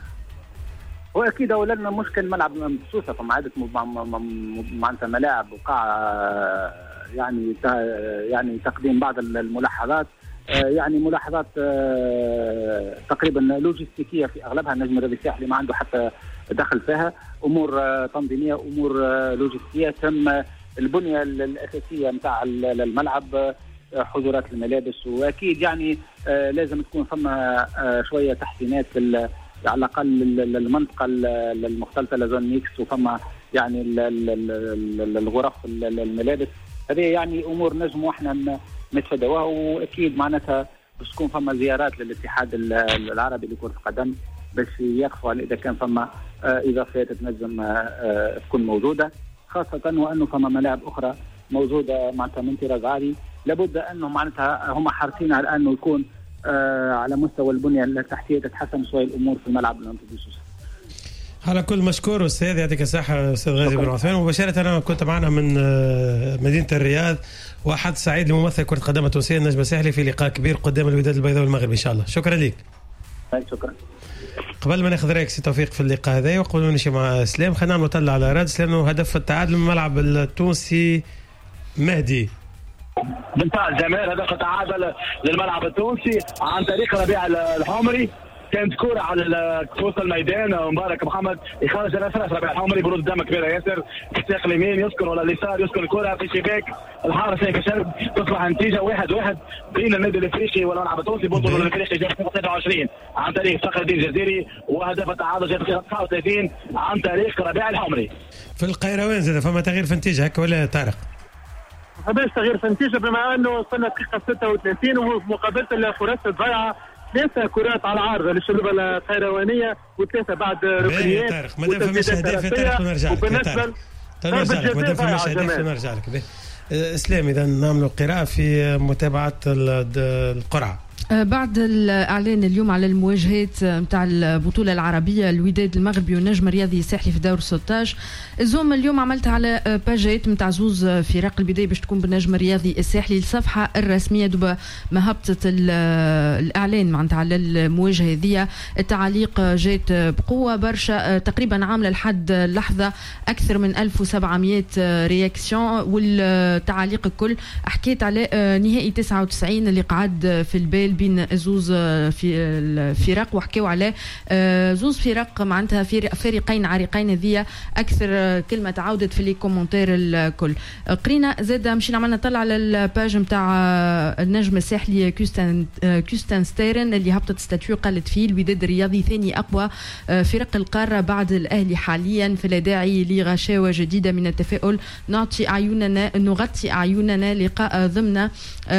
هو أكيد أولا مشكل ملعب سوسة فما عدة معناتها ملاعب وقع يعني يعني تقديم بعض الملاحظات، يعني ملاحظات تقريبا لوجستيكية في أغلبها. النجم الرياضي الساحلي ما عنده حتى دخل فيها، امور تنظيميه امور لوجستيه. تم البنيه الاساسيه نتاع الملعب، حضورات الملابس، واكيد يعني لازم تكون ثم شويه تحسينات على الاقل المنطقه المختلطه لزون ميكس، وفما يعني الغرف الملابس. هذه يعني امور نجم واحنا نتفادوها، واكيد معناتها باش تكون فما زيارات للاتحاد العربي لكرة القدم باش يقفوا على اذا كان فما اضافات تنجم تكون موجوده، خاصه وانه فما ملاعب اخرى موجوده معناتها من طراز عالي. لابد انه معناتها هم حريصين على انه يكون على مستوى البنيه التحتيه تتحسن شويه الامور في الملعب الأولمبي. على كل مشكور استاذ، يعطيك الصحه استاذ غازي بن عثمان. مباشره انا كنت معنا من مدينه الرياض، واحد سعيد لممثل كره القدم التونسيه النجم الساحلي في لقاء كبير قدام الوداد البيضاوي المغربي ان شاء الله. شكرا لك. شكرا. قبل ما ناخذ رايك سي توفيق في اللقاء هذا، وقبل ما نمشي مع اسلام خلينا نعملوا طلع على رادس، لانه هدف التعادل من الملعب التونسي مهدي بنتاع الجمال. هدف التعادل للملعب التونسي عن طريق ربيع الحمري. كانت كوره على وسط الميدان، مبارك محمد يخرج الاساس ربيع الحمري برد دم كبيره ياسر الساق اليمين يسكن ولا اليسار يسكن الكره في شباك الحارس هيك شرب تصبح نتيجه واحد واحد بين النادي الافريقي والملعب التونسي. بطل الافريقي جاب ستة وعشرين عن طريق فخر الدين الجزيري، وهدف التعادل جاب تسعة وثلاثين عن طريق ربيع الحمري. في القيروان زاد فما تغيير في النتيجه هكا ولا طارق؟ ما فماش تغيير في النتيجه بما انه وصلنا دقيقه ستة وثلاثين ومقابله الفرص الضيعه ثلاثه كرات على العارضه للشباب القيروانيه وثلاثه بعد ركنيات. طارق ما دام فماش اهداف يا طارق نرجع لك. وبالنسبه نرجع لك ما دام فماش اهداف نرجع لك. اسلام اذا نعملوا قراءه في متابعه القرعه. بعد الإعلان اليوم على المواجهات متاع البطولة العربية الوداد المغربي والنجم الرياضي الساحلي في دور ستة عشر، الزوم اليوم عملت على باجات متاع زوز فرق البداية باش تكون بالنجم الرياضي الساحلي الصفحة الرسمية دوبا ما هبطت الإعلان معناتها على المواجهة ذي. التعليق جات بقوة برشا، تقريبا عاملة لحد اللحظة أكثر من ألف وسبعمائة رياكسيون، والتعليق الكل حكيت على نهائي تسعة وتسعين اللي قعد في البال بين زوز في الفرق، وحكيو على زوز فرق معناتها فريقين عريقين. هذه اكثر كلمه تعاودت في لي كومونتير الكل. قرينا زاد مشينا عملنا طلع على الباج نتاع النجم الساحلي كوستان كوستان ستيرن اللي هبطت ستاتيو قالت فيه الوداد الرياضي ثاني اقوى فرق القاره بعد الاهلي حاليا، فلا داعي لغشاوه جديده من التفاؤل، نعطي اعيننا نغطي اعيننا لقاء ضمن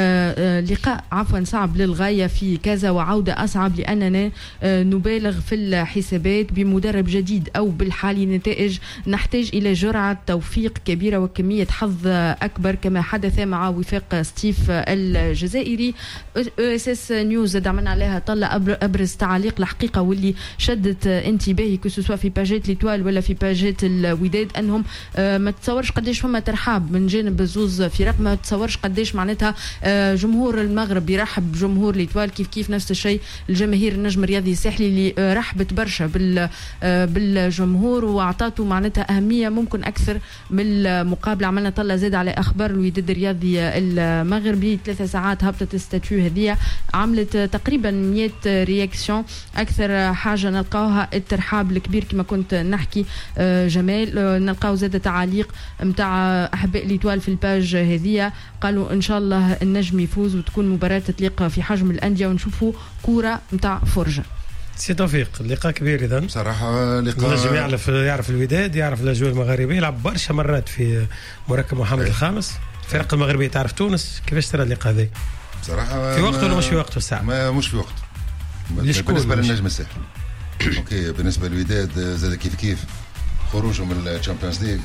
لقاء عفوا صعب للغايه في كذا وعودة أصعب لأننا نبالغ في الحسابات بمدرب جديد أو بالحالي نتائج نحتاج إلى جرعة توفيق كبيرة وكمية حظ أكبر كما حدث مع وفاق ستيف الجزائري. اس اس نيوز دعمنا عليها طلع أبرز تعليق الحقيقة واللي شدت انتباهي كسوا في باجات ليتوال ولا في باجات الوداد أنهم ما تصورش قديش فما ترحاب من جانب زوز فرق، ما تصورش قديش معناتها جمهور المغرب يرحب بجمهور ليتوال، كيف كيف نفس الشيء الجماهير النجم الرياضي الساحلي اللي رحبت برشا بال بالجمهور واعطاته معناتها اهميه ممكن اكثر من المقابله. عملنا طلع زاد على اخبار الوداد الرياضي المغربي، ثلاثة ساعات هبطت الستاتيو هذه عملت تقريبا مئة رياكسيون، اكثر حاجه نلقاوها الترحاب الكبير كما كنت نحكي جمال. نلقاو زاد تعاليق نتاع احباء ليتوال في الباج هذه، قالوا ان شاء الله النجم يفوز وتكون مباراه تليق في حجم الأندية ونشوفوا كورة متاع فرجة. سي توفيق لقاء كبير إذا بصراحة لقاء النجم يعرف يعرف الوداد يعرف الأجواء المغربية، يلعب برشا مرات في مركب محمد أيه. الخامس فرق المغربية تعرف تونس. كيفاش ترى اللقاء ذي بصراحة في وقته ولا مش في وقته الساعة؟ ما مش في وقته بالنسبة للنجم الساحلي. أوكي بالنسبة للوداد زاد كيف كيف خروجه من الشامبيونز ليج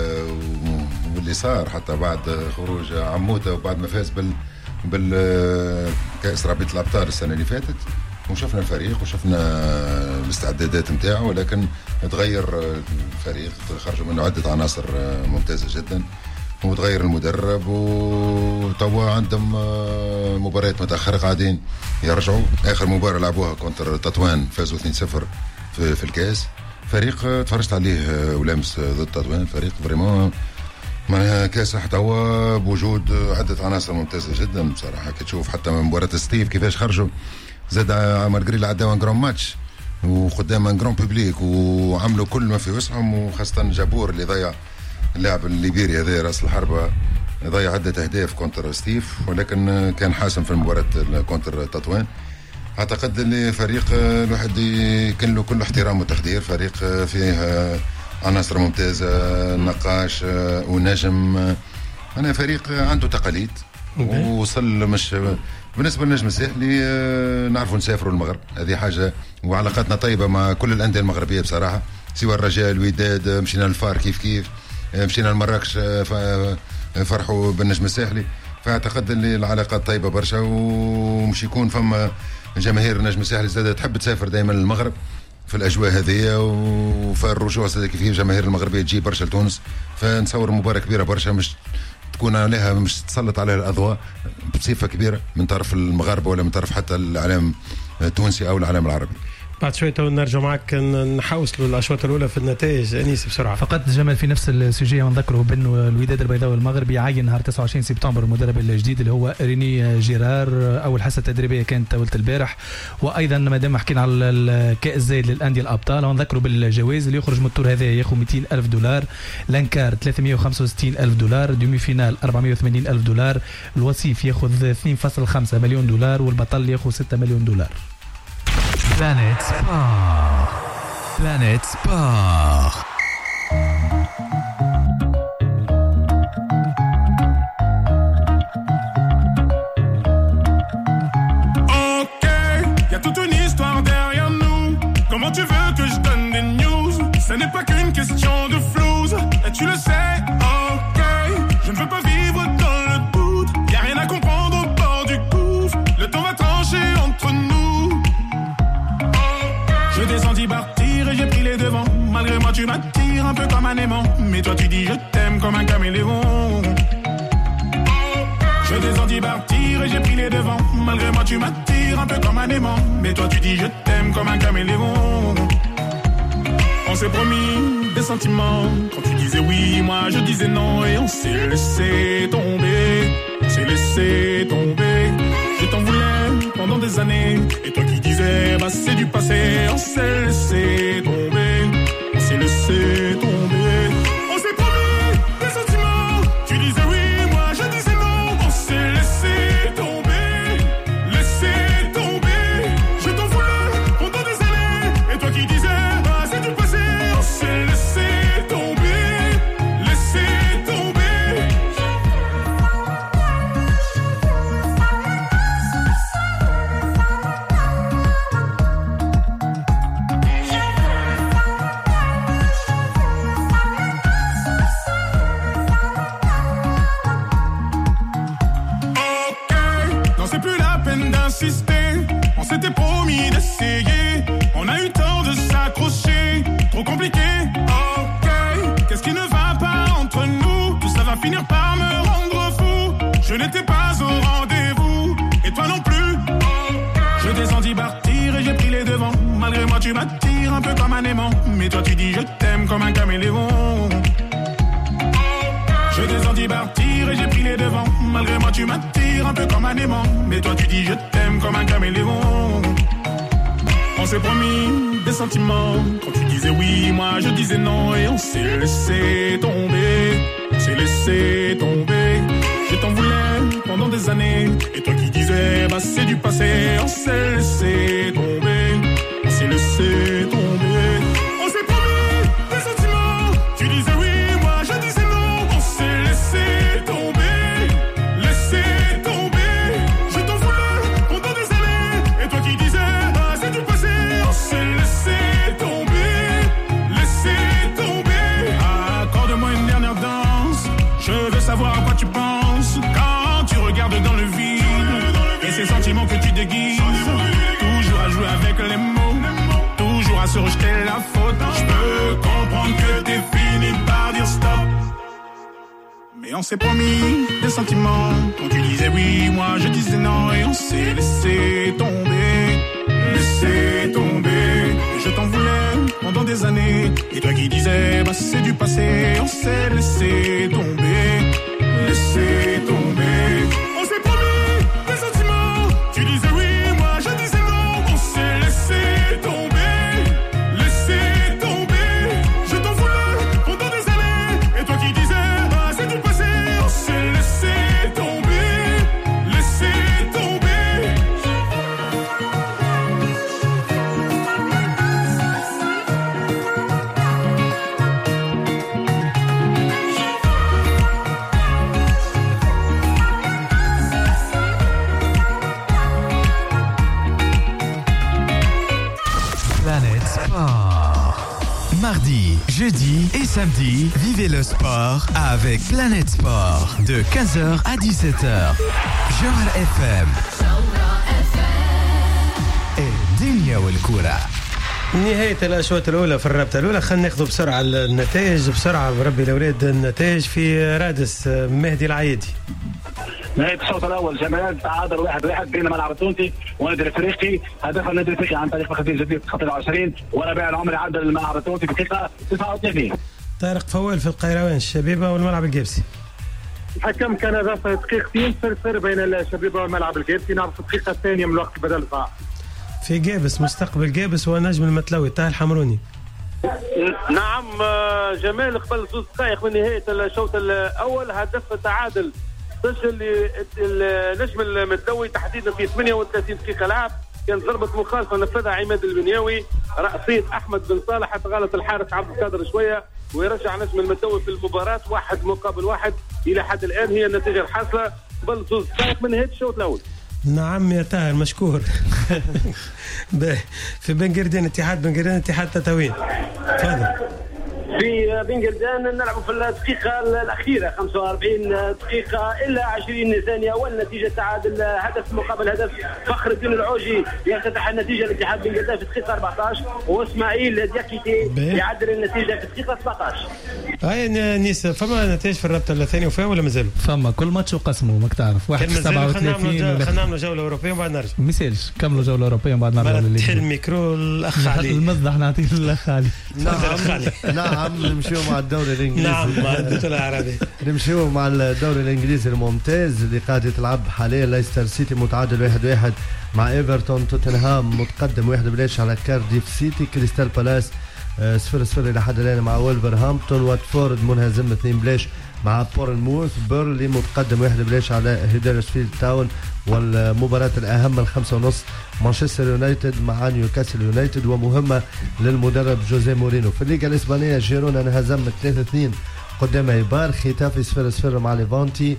واللي صار حتى بعد خروج عموته وبعد ما فاز بال بالكأس رابطة الأبطال السنة اللي فاتت، وشفنا الفريق وشفنا الاستعدادات نتاعه، ولكن تغير الفريق خرجوا منه عدة عناصر ممتازة جدا وتغير المدرب، وتوا عندهم مباريات متأخرة قاعدين يرجعوا. آخر مباراة لعبوها كونتر تطوان فازوا اثنين صفر في, في الكاس. فريق تفرجت عليه ولامس ضد تطوان، فريق فريمون معناها كاسح توا بوجود عدة عناصر ممتازة جدا بصراحة. كتشوف حتى من مباراة ستيف كيفاش خرجوا زاد مارغري عداو ان جرون ماتش وقدام ان جرون بوبليك وعملوا كل ما في وسعهم، وخاصة جابور اللي ضيع اللاعب الليبيري هذا راس الحربة ضيع عدة أهداف كونتر ستيف، ولكن كان حاسم في المباراة كونتر تطوان. أعتقد اللي فريق الواحد يكن له كل احترام وتقدير، فريق فيه عناصر ممتازة نقاش ونجم، أنا فريق عنده تقاليد ووصل مش بالنسبة للنجم الساحلي نعرفوا نسافروا المغرب، هذه حاجة، وعلاقاتنا طيبة مع كل الأندية المغربية بصراحة، سواء الرجاء الوداد مشينا للفار كيف كيف مشينا لمراكش فرحوا بالنجم الساحلي. فأعتقد اللي العلاقات طيبة برشا، ومش يكون فما جماهير النجم الساحلي زادة تحب تسافر دائما للمغرب في الأجواء هذه، وفالرجوع زادة كيف جماهير المغربية تجي برشا لتونس، فنصور مباراة كبيرة برشا مش تكون عليها مش تسلط عليها الأضواء بصفة كبيرة من طرف المغاربة ولا من طرف حتى الإعلام التونسي أو الإعلام العربي. بعد شويه تو نرجع معك نحوصلوا الاشواط الاولى في النتائج. انيس بسرعه. فقط جمال في نفس السوجيه ونذكره بانه الوداد البيضاوي المغربي يعين نهار تسعة وعشرين سبتمبر المدرب الجديد اللي هو ريني جيرار. اول حصه تدريبيه كانت ولت البارح. وايضا ما دام حكينا على الكاس زايد للانديه الابطال ونذكره بالجوائز اللي يخرج من التور هذا ياخذ مئتين ألف دولار، لانكار ثلاثمئة وخمسة وستين ألف دولار، دومي فينال أربعمئة وثمانين ألف دولار، الوصيف ياخذ اثنين فاصلة خمسة مليون دولار، والبطل ياخذ ستة مليون دولار. Planet Sport. Planet Sport. Ok, y a toute une histoire derrière nous. Comment tu veux que je donne des news? Ce n'est pas qu'une question de flouze, et tu le sais. Ok, je ne veux pas vivre dans le doute. Y a rien à comprendre au bord du gouffre. Le temps va trancher entre nous. Je descendis partir et j'ai pris les devants. Malgré moi tu m'attires un peu comme un aimant. Mais toi tu dis je t'aime comme un caméléon. Je descendis partir et j'ai pris les devants. Malgré moi tu m'attires un peu comme un aimant. Mais toi tu dis je t'aime comme un caméléon. On s'est promis des sentiments. Quand tu disais oui, moi je disais non. Et on s'est laissé tomber. On s'est laissé tomber. Je t'en voulais pendant des années. Et toi qui disais bah c'est du passé. On s'est laissé tomber. On s'est laissé tomber. On s'est promis des sentiments. Tu disais oui, moi je disais non. On s'est laissé tomber. Laissé tomber. Je t'en voulais pendant des années. Et toi qui disais bah c'est du passé. On s'est laissé tomber. Laissé tomber. On s'était promis d'essayer. On a eu tort de s'accrocher. Trop compliqué, ok. Qu'est-ce qui ne va pas entre nous? Tout ça va finir par me rendre fou. Je n'étais pas au rendez-vous. Et toi non plus. Je descendis partir et j'ai pris les devants. Malgré moi tu m'attires un peu comme un aimant. Mais toi tu dis je t'aime comme un caméléon. Je descendis partir et j'ai pris les devants. Malgré moi tu m'attires un peu comme un aimant. Mais toi tu dis je t'aime comme un caméléon. On s'est promis des sentiments. Quand tu disais oui, moi je disais non. Et on s'est laissé tomber. On s'est laissé tomber. Je t'en voulais pendant des années. Et toi qui disais bah c'est du passé. On s'est laissé tomber. On s'est laissé tomber. On s'est promis des sentiments. Tu disais oui, moi je disais non. On s'est laissé tomber. Laissé tomber. Je t'en voulais pendant des années. Et toi qui disais bah c'est du passé. On s'est laissé tomber. Laissé tomber. Accorde-moi une dernière danse. Je veux savoir à quoi tu penses quand tu regardes dans le vide. Et ces sentiments que tu déguises. Toujours à jouer avec les mots. Toujours à se rejeter la faute. Je peux comprendre que t'es fini par dire stop. Mais on s'est promis des sentiments. Quand tu disais oui, moi je disais non. Et on s'est laissé tomber. Laissé tomber. Et je t'en voulais pendant des années. Et toi qui disais bah c'est du passé. On s'est laissé tomber. Laissé tomber. On s'est promis des sentiments. Tu disais oui, moi je disais non. On s'est laissé tomber. Laissé tomber. Je t'en voulais pendant des années. Et toi qui disais bah c'est du passé. On s'est laissé tomber. Laissé tomber. Planet Sport. Mardi, jeudi et samedi, vivez le sport avec Planet Sport de quinze heures à dix-sept heures. Jawhara اف ام. الدنيا والكرة. نهاية الأشواط الأولى في الرابطة الأولى. خلينا ناخذ بسرعة النتائج بسرعة بربي الأولاد. النتائج في رادس مهدي العيدي. نهايه الشوط الاول جمال تعادل واحد واحد بين الملعب التونسي والنادي الافريقي. هدف النادي الافريقي عن طريق فخر الدين جديد خط العشرين وربيع العمري عدل الملعب التونسي في دقيقه تسعة وثلاثين. طارق فوال في القيروان الشبيبه والملعب الجيبسي. الحكم كان ضاف دقيقتين صفر صفر بين الشبيبه والملعب الجيبسي. نعرف الدقيقه الثانيه من الوقت بدل ضاع. في جابس مستقبل جابس ونجم المتلوي طه الحمروني. نعم جمال قبل زوز دقائق من نهايه الشوط الاول هدف تعادل سجل النجم المتلوي تحديدا في ثمانية وثلاثين دقيقه لعب. كانت ضربه مخالفه نفذها عماد البنياوي رأسية احمد بن صالح حتى غلط الحارس عبد القادر شويه ويرجع نجم المتلوي في المباراه واحد مقابل واحد. الى حد الان هي النتيجه الحاصله قبل زوز دقائق من نهايه الشوط الاول. نعم يا طاهر مشكور. في بنقردين اتحاد بنقردين اتحاد تطاوين. تفضل. في بنقردان نلعب في الدقيقة الأخيرة خمسة وأربعين دقيقة إلا عشرين ثانية والنتيجة تعادل هدف مقابل هدف. فخر الدين العوجي يفتتح النتيجة لاتحاد بنقردان في الدقيقة أربعة عشر وإسماعيل دياكيتي يعدل النتيجة في الدقيقة سبعة عشر. هاي نيس فما نتائج في الرابطة الثانية وفيها ولا مازال؟ فما كل ماتش وقسمه ماك تعرف واحد سبعة وثلاثين. خلينا نعملوا جولة أوروبية وبعد نرجع. مثالش كملوا جولة أوروبية وبعد نرجع للليل. تحل الميكرو الأخ علي. المصدح نعطيه للأخ علي. نعم نمشيو مع الدوري الانجليزي. نعم مع الدوري العربي. نمشيو مع الدوري الانجليزي الممتاز اللي قاعد يتلعب حاليا. ليستر سيتي متعادل واحد واحد مع ايفرتون. توتنهام متقدم واحد بلاش على كارديف سيتي. كريستال بالاس صفر صفر الى حد الان مع ولفرهامبتون. واتفورد منهزم اثنين بلاش مع بورنموث. بيرلي متقدم واحد بلاش على هيدرسفيلد تاون. والمباراة الأهم الخمسة ونص مانشستر يونايتد مع نيوكاسل يونايتد ومهمة للمدرب جوزيه مورينو. في الليغا الإسبانية جيرونا انهزم ثلاثة اثنين قدام ايبار. ختافي صفر صفر مع ليفانتي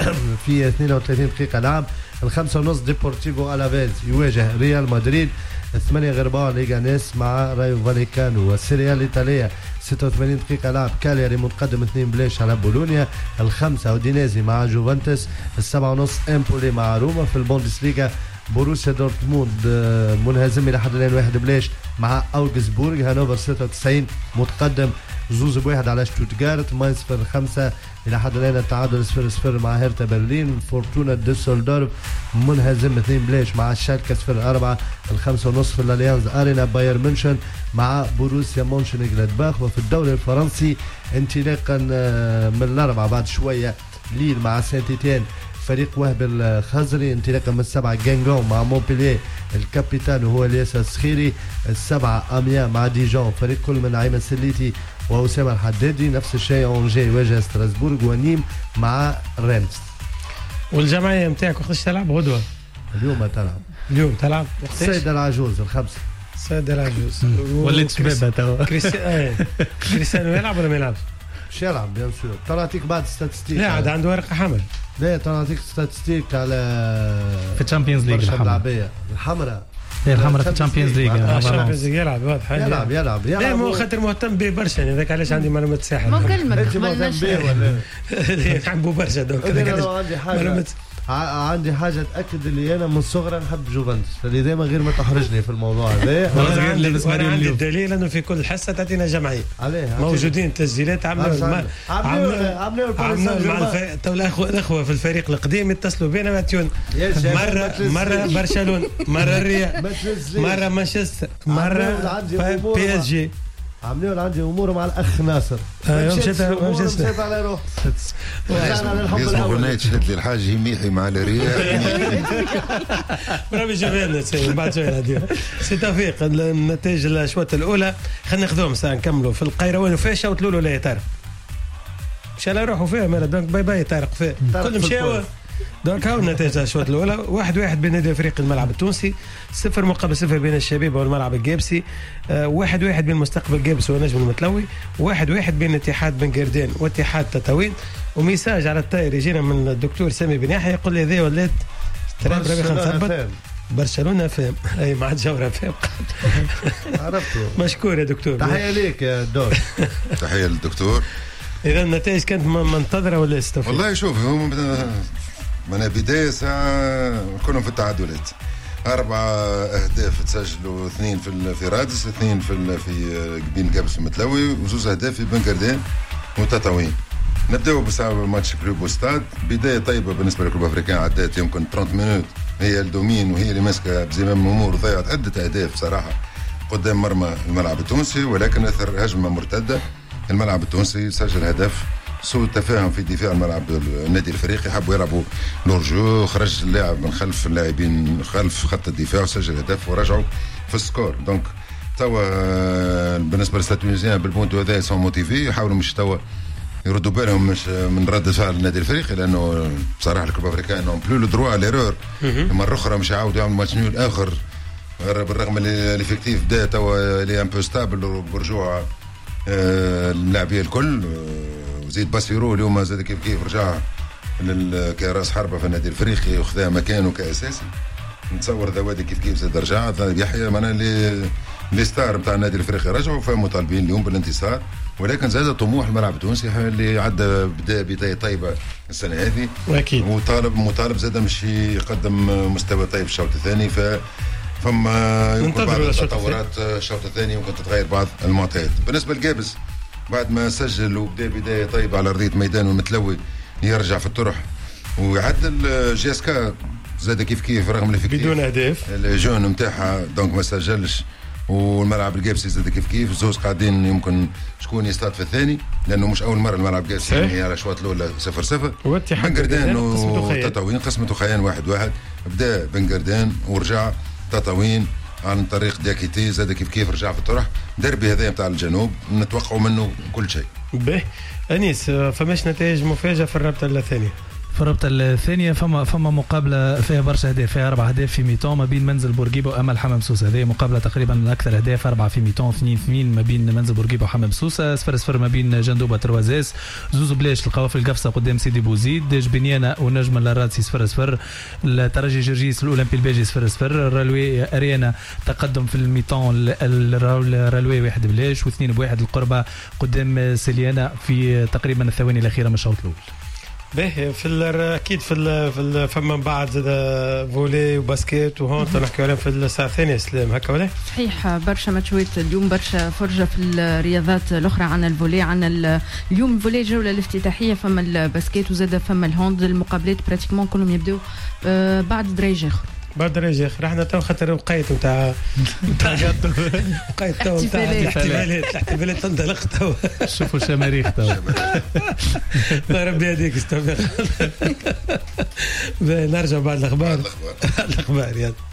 في اثنين وثلاثين دقيقة لعب. الخمسة ونص ديبورتيفو ألافيز يواجه ريال مدريد. الثمانية غرباء ليغانيس مع رايو فاليكانو. والسيريا الإيطالية ستة وثمانين دقيقة لعب. كالياري متقدم اثنين بلاش على بولونيا. الخمسة اودينيزي مع جوفنتوس. السبعة ونص امبولي مع روما. في البوندسليغا بوروسيا دورتموند منهزم الى حد الان واحد بلاش مع اوغسبورغ. هانوفر ستة وتسعين متقدم زوز بواحد على شتوتغارت. ماينز صفر خمسة الى حد الان التعادل صفر صفر مع هيرتا برلين. فورتونا دوسلدورف منهزم اثنين بلاش مع الشالكه صفر أربعة. الخمسة ونص في الاليانز ارينا باير مونشن مع بوروسيا مونشنغلادباخ. وفي الدوري الفرنسي انطلاقا من الاربعه بعد شويه ليل مع سانت إيتيان فريق وهب الخزري. انطلاقا من السبعه جانغون مع مونبلييه الكابيتان وهو الياس السخيري. السبعه اميا مع ديجون فريق كل من عيمن سليتي واسامه الحدادي. نفس الشيء اونجي يواجه ستراسبورغ. ونيم مع رينز. والجمعيه نتاعك وقتاش تلعب غدوه؟ اليوم تلعب. اليوم تلعب السيد العجوز الخمسه. السيد العجوز وليت شباب توا. كريستيانو يلعب ولا ما يلعبش؟ مش يلعب بيان سور. طلعتيك بعد ستاتستيك. لا عاد عنده ورقه حمل. لا طلعتيك ستاتستيك على في الشامبيونز ليج الحمراء. الحمراء هي الحمراء في الشامبيونز ليج. الشامبيونز ليج يلعب واضح. يلعب يلعب يلعب. لا مو خاطر مهتم به برشا يعني ذاك علاش عندي معلومات ساحره. مو كلمه انت مهتم به ولا نحبوا برشا دوك. عندي حاجه عندي حاجه اتاكد اللي انا من صغري نحب جوفنتوس اللي دايما غير ما تحرجني في الموضوع هذا. وانا عندي الدليل انه في كل حصه تعطينا جمعيه موجودين تسجيلات. عملوا عملوا عملوا مع الاخوه في الفريق القديم يتصلوا بينا ويعطيونا مره مره برشلونه مره الريال مره مانشستر مره بي اس جي. عاملين عندي امور مع الاخ ناصر. يوم مشيت مشيت على روح. اسمه غنية شهد لي الحاج يميحي مع الرياء. برافو جمالنا سي بعد شويه هذه سي توفيق. النتائج الاشواط الاولى خلينا ناخذوهم ساعه نكملوا في القيروان وفيها شوط الاولى ولا يا طارق؟ مش انا نروحوا فيها مالا دونك باي باي طارق فيها كل مشاو. دونك هاو النتائج الاشواط الاولى. واحد واحد بين نادي الفريق الملعب التونسي. صفر مقابل صفر بين الشبيبه والملعب الجابسي. آه واحد واحد بين مستقبل جابس ونجم المتلوي. واحد واحد بين اتحاد بنقردان واتحاد تطاوين. وميساج على الطاير يجينا من الدكتور سامي بن يحيى يقول لي هذه ولات ترى نثبت برشلونه فهم. اي مع جوره فهم. عرفته. مشكور يا دكتور. تحيه ليك يا دور. تحيه للدكتور. اذا النتائج كانت منتظره ولا استفدت؟ والله شوف هو من بدايه ساعه كلهم في التعادلات. أربعة أهداف تسجلوا اثنين في في رادس اثنين في في بين جابس المتلوي وزوز أهداف في بنقردان وتطاوين. نبداو بماتش كلوب وستاد. بدايه طيبه بالنسبه للكلوب افريكان، عدات يمكن ثلاثين مينوت هي الدومين وهي اللي ماسكه بزمام الامور، ضيعت عده اهداف صراحه قدام مرمى الملعب التونسي، ولكن اثر هجمه مرتده الملعب التونسي سجل هدف. سوء التفاهم في دفاع الملعب النادي الافريقي، حبوا يلعبوا لورجو، خرج اللاعب من خلف اللاعبين خلف خط الدفاع وسجل هدف ورجعوا في السكور. دونك توا بالنسبه للتونسيين بالبونتو هذا سون موتيفي، يحاولوا مش توا يردوا بالهم مش من رد فعل النادي الافريقي، لانه بصراحه الكلوب الافريقي نون بلو لو دروا ليرور، مره اخرى مش يعاودوا يعملوا ماتش نول اخر، بالرغم اللي الافكتيف بدا توا لي ان بو ستابل برجوع اللاعبين الكل. وزيد باسيرو اليوم زاد كيف كيف رجع كراس حربه في النادي الافريقي وخذا مكانه كاساسي. نتصور ذوادي كيف كيف زاد رجع يحيى معنا اللي لي ستار نتاع النادي الافريقي رجعوا فمطالبين اليوم بالانتصار، ولكن زاد طموح الملعب التونسي اللي عدى بدا بدايه طيبه السنه هذه، واكيد وطالب مطالب زاد مش يقدم مستوى طيب الشوط الثاني. ف فما يمكن بعض التطورات الشوط الثاني يمكن تتغير بعض المعطيات. بالنسبه للجابس بعد ما سجل وبدا بدايه طيبه على ارضيه ميدان المتلوي يرجع في الطرح ويعدل جيسكا زاد كيف كيف رغم الافكتيف بدون اهداف الجون نتاعها دونك ما سجلش. والملعب الجابسي زاد كيف كيف زوز قاعدين يمكن شكون يصطاد في الثاني، لانه مش اول مره الملعب الجابسي هي على الشوط الاولى صفر صفر. بنقردان وتطاوين قسمته خيان واحد واحد، بدا بنقردان ورجع تطاوين عن طريق دياكيتي زاد كيف كيف رجع في الطرح. دربي هذا نتاع الجنوب نتوقعوا منه كل شيء. به انيس فماش نتائج مفاجئه في الرابطه الثانيه؟ في الرابطه الثانيه فما فما مقابله فيها برشا اهداف، فيها اربع اهداف في ميتون ما بين منزل بورقيبه وامل حمام سوسه. هذه مقابله تقريبا اكثر اهداف، اربعه في ميتون، اثنين اثنين ما بين منزل بورقيبه وحمام سوسه، صفر صفر ما بين جندوبه تروازيس، زوز بلاش القوافل القفصه قدام سيدي بوزيد، جبنيانه ونجم الراتسي صفر صفر، الترجي جرجيس الاولمبي الباجي صفر صفر، رالوي اريانا تقدم في الميتون الرالوي واحد بلاش واثنين بواحد القربه قدام سيليانا في تقريبا الثواني الاخيره من الشوط الاول. باهي في اكيد في ال في ال فما بعد زاد فولي وباسكيت وهون نحكيو عليهم في الساعه الثانيه. سلام هكا ولا صحيح؟ برشا ماتشات اليوم، برشا فرجه في الرياضات الاخرى. عن الفولي، عن اليوم الفولي الجوله الافتتاحيه، فما الباسكيت وزاد فما الهوند. المقابلات براتيكمون كلهم يبداو بعد درايج اخر بعد درايج اخر. احنا تو خاطر وقيت نتاع نتاع وقيت تو نتاع الاحتفالات الاحتفالات تنطلق تو. شوفوا شماريخ تو. ربي يهديك استوفيق. نرجع بعد الاخبار. الاخبار يلا.